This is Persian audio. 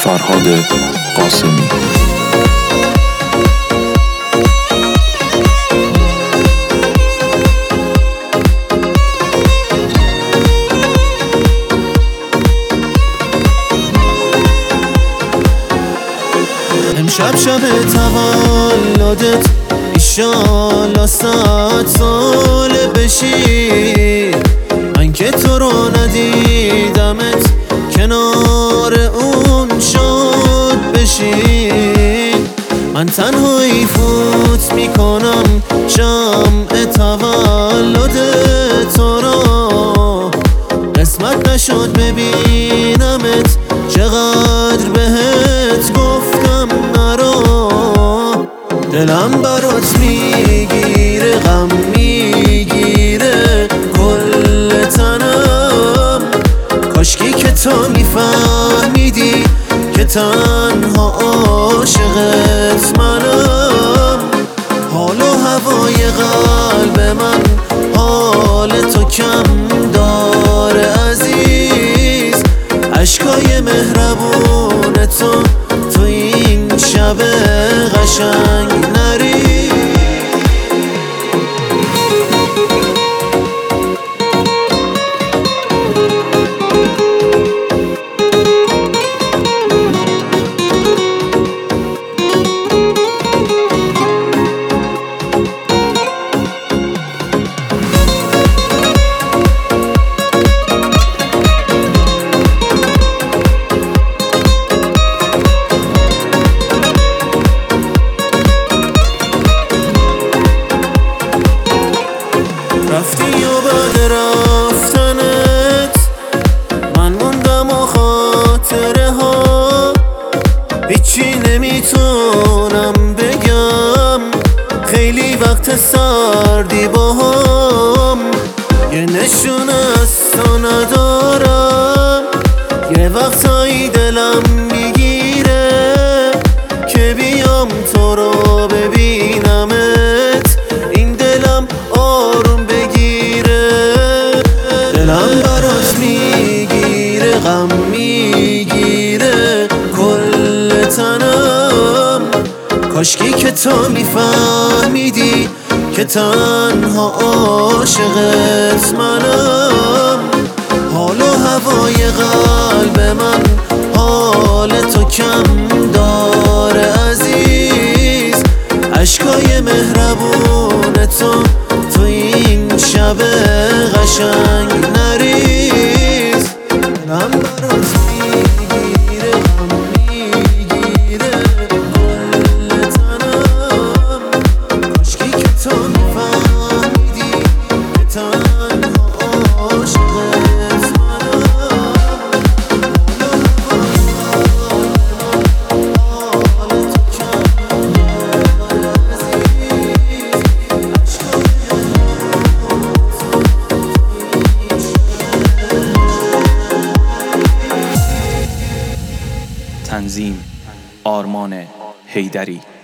فرهاد قاسمی. امشب شب تولدت ایشالا 100 سال بشی، من که تو رو ندیدمت کنار اون شد بشی. من تنهایی فوت میکنم شمع تولد تو را، قسمت نشد ببینمت چقدر بهت گفتم نرا. دلم برات میگیره غم میگیره کل تنم، کاشکی که تو میفهمیدی که تنها عاشقت منم. حال و هوای قلب من حال تو کم داره عزیز، عشقای مهربون تو این شب قشنگ نری. رفتی و بعد رفتنت من موندم و خاطره ها، هیچی نمیتونم بگم، خیلی وقت سردی با هم. یه نشون از تو ندارم، یه وقتایی دلم میگیره که بیام تو رو ببینمت، این دلم آروم بگیره. دلم برات میگیره غم میگیره کل تنم، کاشکی که تو میفهمیدی که تنها عاشقت منم. حال و هوای قلب من حال تو کم داره عزیز، عشقای مهربون تو این شب قشنگ نریز. دلم برات میگیره غم میگیره کل تنم، کاشکی که تو میفهمیدی که تنها عاشقت منم. حال تو کم داره عزیز، تنظیم آرمان حیدری.